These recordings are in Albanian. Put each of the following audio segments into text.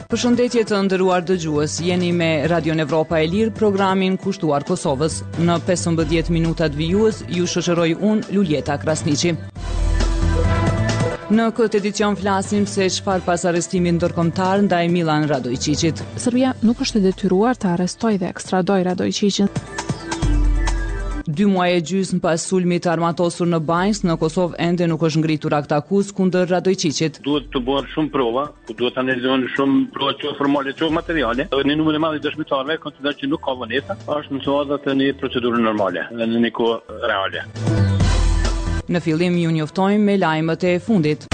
Përshëndetje të nderuar dëgjues, jeni me Radion Evropa e Lirë, programin kushtuar Kosovës. Në 15 minutat vijues ju shoqëroj unë, Luljeta Krasniqi. Në këtë edicion flasim se çfarë pas arrestimit ndërkombëtar ndaj Milan Radojčićit. Serbia nuk është e detyruar të arrestojë dhe ekstradojë Radojčićin. 2 muaj e gjysmë pas sulmit armatosur në Banjës, në Kosovë ende nuk është ngritur akt akuzë kundër Radojčićit. Duhet të bëhen shumë prova, duhet të analizohen shumë prova që formale, që materiale. Në numër e madh të dëshmitarëve konsiderohet që nuk ka vonesa, është në çështje të një procedure normale, në një kohë reale. Në fillim ju njoftojmë me lajmet e fundit.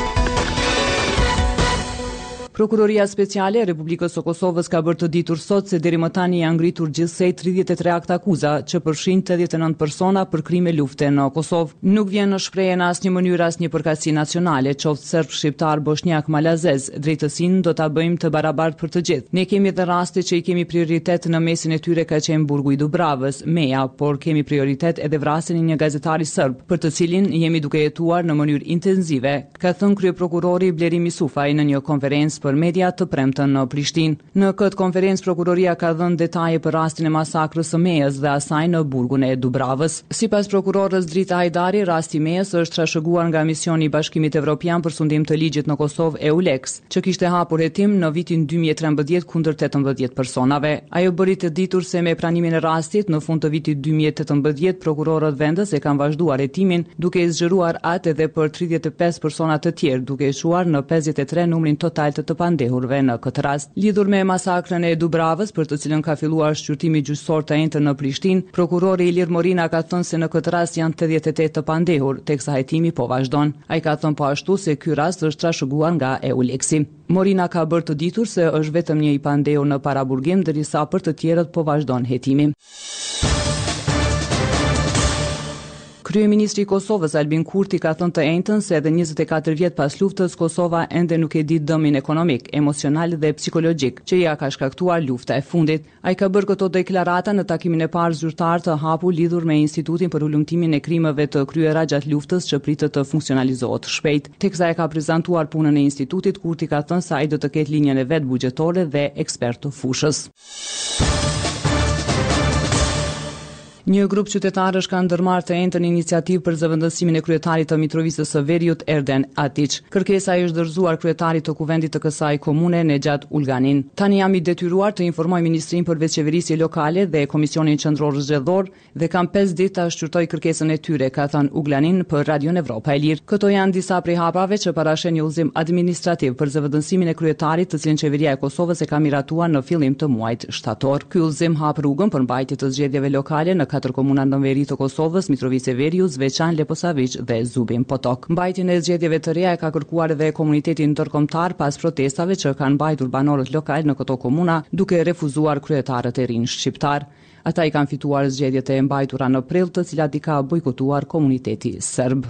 Prokuroria Speciale e Republikës së Kosovës ka bërë të ditur sot se deri më tani janë ngritur gjithsej 33 akt akuza që përfshin 89 persona për krime lufte në Kosovë. Nuk vjen në shprehje në asnjë mënyrë asnjë përkatësi nacionale, qoftë serb, shqiptar, bosnjak, malazez. Drejtësinë do ta bëjmë të barabartë për të gjithë. Ne kemi edhe raste që i kemi prioritet, në mesin e tyre ka qenë burgu i Dubravës, Meja, por kemi prioritet edhe vrasjen e një gazetari serb, për të cilin jemi duke jetuar në mënyrë intensive, ka thënë kryeprokurori Bleri Misufaj në një konferencë për media të premtën në Prishtinë. Në këtë konferencë prokuroria ka dhënë detaje për rastin e masakrës së Mejës dhe asaj në burgun e Dubravës. Sipas prokurorës Drita Hajdari, rasti i Mejës është trashëguar nga misioni i Bashkimit Evropian për sundim të ligjit në Kosovë EULEX, që kishte hapur hetim në vitin 2013 kundër 18 personave. Ajo bëri të ditur se me pranimin e rastit në fund të vitit 2018 prokurorët vendës e kanë vazhduar hetimin duke i zgjeruar atë edhe për 35 persona të tjerë, duke i shuar në 53 numrin total të pandehurve në këtë rast. Lidhur me masakrën e Dubravës, për të cilën ka filluar shqyrtimi gjyqësor të enjtë në Prishtinë, prokurori Ilir Morina ka thënë se në këtë rast janë 88 të pandehur, teksa hetimi po vazhdon. Ai ka thënë po ashtu se ky rast është trashëguar nga EULEX-i. Morina ka bërë të ditur se është vetëm një i pandehur në paraburgim, ndërsa për të tjerët po vazhdon hetimi. Kryeministri i Kosovës Albin Kurti ka thënë të njëjtën se edhe 24 vjet pas luftës Kosova ende nuk e di dëmin ekonomik, emocional dhe psikologjik që ja ka shkaktuar lufta e fundit. Ai ka bërë këto deklarata në takimin e parë zyrtar të hapur lidhur me Institutin për ulëmtimin e krimeve të kryera gjatë luftës që pritet të funksionalizohet shpejt. Teksa e ka prezantuar punën e institutit, Kurti ka thënë se ai do të ketë linjën e vet buxhetore dhe ekspert të fushës. Një grup qytetarësh ka ndërmarrë të njëjtën iniciativë për zëvendësimin e kryetarit të Mitrovisës së Veriut Erden Atiç. Kërkesa i është dorëzuar kryetarit të kuvendit të kësaj komune Nexhat Ulganin. Tani jam i detyruar të informoj Ministrinë për Veçeverisje Lokale dhe Komisionin Qendror Zgjedhor dhe kam 5 ditë ta shqyrtoj kërkesën e tyre, ka thënë Uglanin për Radion Evropa e Lirë. Këto janë disa prej hapave që parashen një udhëzim administrativ për zëvendësimin e kryetarit, të cilin qeveria e Kosovës e ka miratuar në fillim të muajit shtator. Ky udhëzim hap rrugën për mbajtje të zgjedhjeve lokale në 4 komuna në veri të Kosovës, Mitrovica e Veriut, Zveçan, Leposavić dhe Zubin Potok. Mbajtjen e zgjedhjeve të reja e ka kërkuar edhe komuniteti ndërkombëtar pas protestave që kanë mbajtur banorët lokal në këto komuna, duke refuzuar kryetarët e rinj shqiptar. Ata i kanë fituar zgjedhjet e mbajtura në prill, të cilat i ka bojkotuar komuniteti serb.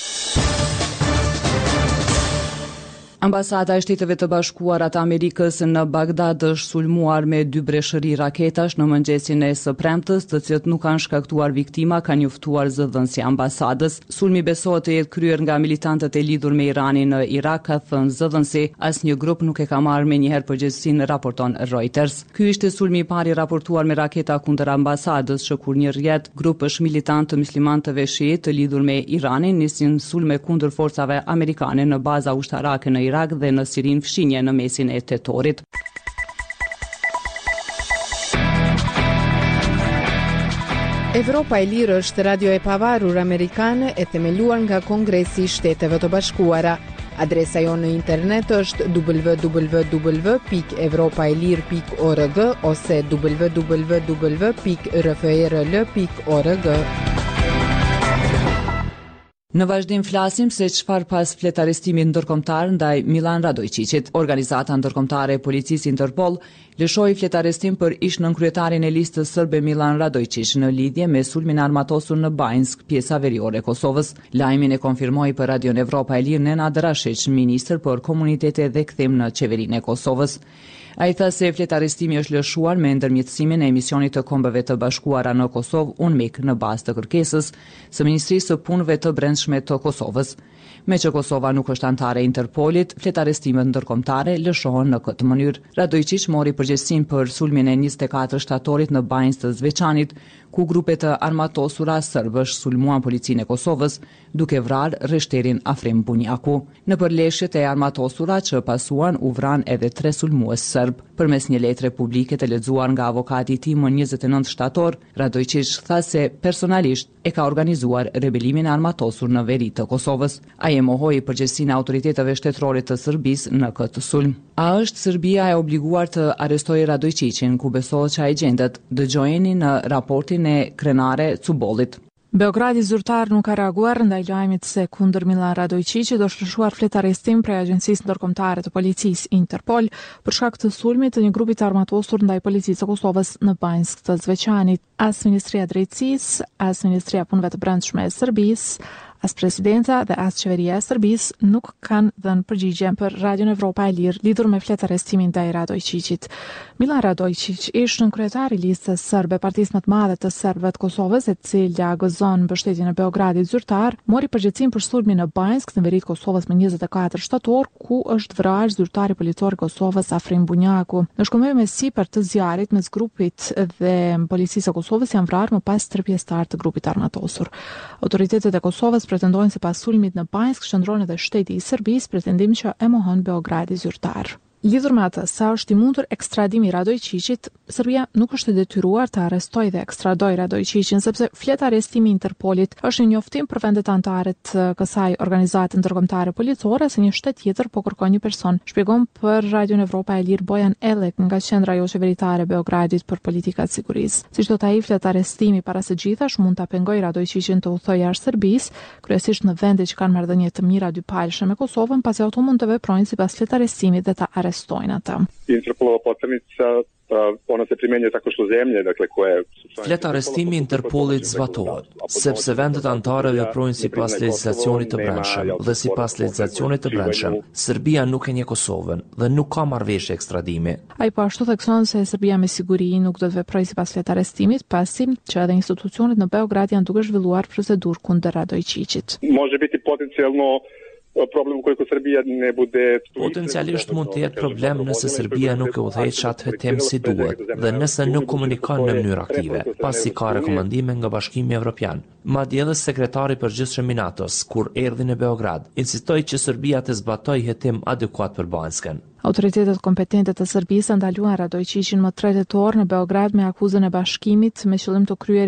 Ambasada e Shteteve të Bashkuara të Amerikës në Bagdad është sulmuar me 2 breshëri raketash në mëngjesin e së premtës, të cilët nuk kanë shkaktuar viktima, ka njoftuar zëdhënësi i ambasadës. Sulmi besohet të jetë kryer nga militantët e lidhur me Iranin në Irak, ka thënë zëdhënësi. Asnjë grup nuk e ka marrë menjëherë përgjegjësinë, raporton Reuters. Ky ishte sulmi i parë i raportuar me raketa kundër ambasadës, që kur një rrjet grupësh militant të muslimantëve shiit të lidhur me Iranin nisin sulme kundër forcave amerikane në baza ushtarake në Irak dhe në Sirin fshinje në mesin e tetorit. Evropa e Lirë është radio e pavarur amerikane e themeluar nga Kongresi i Shteteve të Bashkuara. Adresa jonë në internet është www.evropaelir.org ose www.rfrl.org. Në vazhdim flasim se çfarë pas flet arrestimit ndërkombëtar ndaj Milan Radojčićit. Organizata ndërkombëtare e policisë Interpol lëshoi fletarëstim për ish-nënkryetarin e listës sërbe Milan Radojčić në lidhje me sulmin armatosur në Banjsk, pjesa veriore e Kosovës. Lajmin e konfirmoi për Radion Evropa e Lirë Nenad Rashić, ministër për komunitete dhe kthim në qeverinë e Kosovës. Ai tha se fletarëstimi është lëshuar me ndërmjetësimin e emisionit të Kombeve të Bashkuara në Kosovë UNMIK në bazë të kërkesës së Ministrisë së Punëve të Brendshme të Kosovës. Me që Kosova nuk është antare e Interpolit, fletarëstimet ndërkombëtare lëshohen në këtë mënyrë. Radojčić mori përgjegjësinë për sulmin e 24 shtatorit në Banjë të Zveçanit, ku grupe të armatosura serbësh sulmuan policinë e Kosovës, duke vrarë rreshterin Afrim Bunjaku. Në përleshjet e armatosura që pasuan u vran edhe 3 sulmues serb. Përmes një letre publike të lexuar nga avokati i tij më 29 shtator, Radojčić tha se personalisht e ka organizuar rebelimin e armatosur në veri të Kosovës. Ai e mohoi përgjegjësinë e autoriteteve shtetërore të Serbisë në këtë sulm. A është Serbia e obliguar të arrestojë Radojčićin, ku besohet që ai gjendet? Dëgjojeni në raportin e Krenare Cubollit. Beogradi zyrtar nuk ka reaguar ndaj lajmit se kundër Milan Radojčićit do shfrytzuar fletarëstim prej Agjencisë Ndërkombëtare të Policisë Interpol për shkak të sulmit të një grupi të armatosur ndaj policisë së Kosovës në Banjsk të Zveçanit. As Ministria e Drejtësisë, as Ministria e Punëve të Brendshme e Serbisë, as presidenta dhe as qeveria e Serbisë nuk kanë dhënë përgjigje për Radion Evropa e Lirë lidhur me fletarëstimin ndaj Radojčićit. Milan Radojčić ishte kryetari i listës serbe partisë më të madhe të serbëve të Kosovës, e cila gëzon mbështetjen e Beogradit zyrtar, mori përgjegjësinë për sulmin në Banjsk në veri të Kosovës më 24 shtator, ku është vrarë zyrtari policor i Kosovës Afrim Bunjaku. Në shkëmbëjmë sipër të zjarrit mes grupit dhe policisë së Kosovës janë vrarë më pas 3 pjesëtar të grupit armatosur. Autoritetet e Kosovës pretendojnë se pas sulmit në Banjsk shndron edhe shteti i Serbisë, pretendim që e mohon Beogradi zyrtar. Lidhur me atë, sa është i mundur ekstradimi i Radojčićit, Serbia nuk është e detyruar të arrestojë dhe ekstradojë Radojčićin, sepse flet arrestimi i Interpolit është një njoftim për vendet anëtare të kësaj organizate ndërkombëtare policore se një shtet tjetër po kërkon një person. Shpjegon për Radion Evropa e Lirë Bojan Elek nga qendra jo qeveritare e Beogradit për politikat sigurisë. Siç do të ai, flet arrestimi para së gjithash mund ta pengojë Radojčićin të udhtojë jashtë Serbisë, kryesisht në vende që kanë marrëdhënie të mira dypalshme me Kosovën, pasi ato mund të veprojnë sipas flet arrestimit dhe ta arrestojnë ata. Interpolova poternica ona se primjenjuje tako što zemlje, dakle koje flet arrestimi i Interpolit zbatohet, sepse vendet anëtare veprojnë sipas legjislacionit të brendshëm dhe sipas legjislacionit të brendshëm, Serbia nuk e njeh Kosovën dhe nuk ka marrëveshje ekstradimi. Ai po ashtu thekson se Serbia me siguri nuk do të veprojë sipas flet arrestimit, pasi që edhe institucionet në Beograd janë duke zhvilluar procedurë kundër Radojčićit. Može biti potencijalno problem ukoliko Serbia ne bude potencialisht mund të jetë problem nëse Serbia nuk e udhëheq atë tem si duhet dhe nëse nuk komunikon në mënyrë aktive, pasi ka rekomandime nga Bashkimi Evropian. Madje edhe sekretari i përgjithshëm i NATO-s, kur erdhi në Beograd, insistoi që Serbia të zbatojë hetim adekuat për Banjskën. Autoritetet kompetente të Serbisë ndaluan Radojčićin më 3 tetor në Beograd me akuzën e bashkimit me qëllim të kryer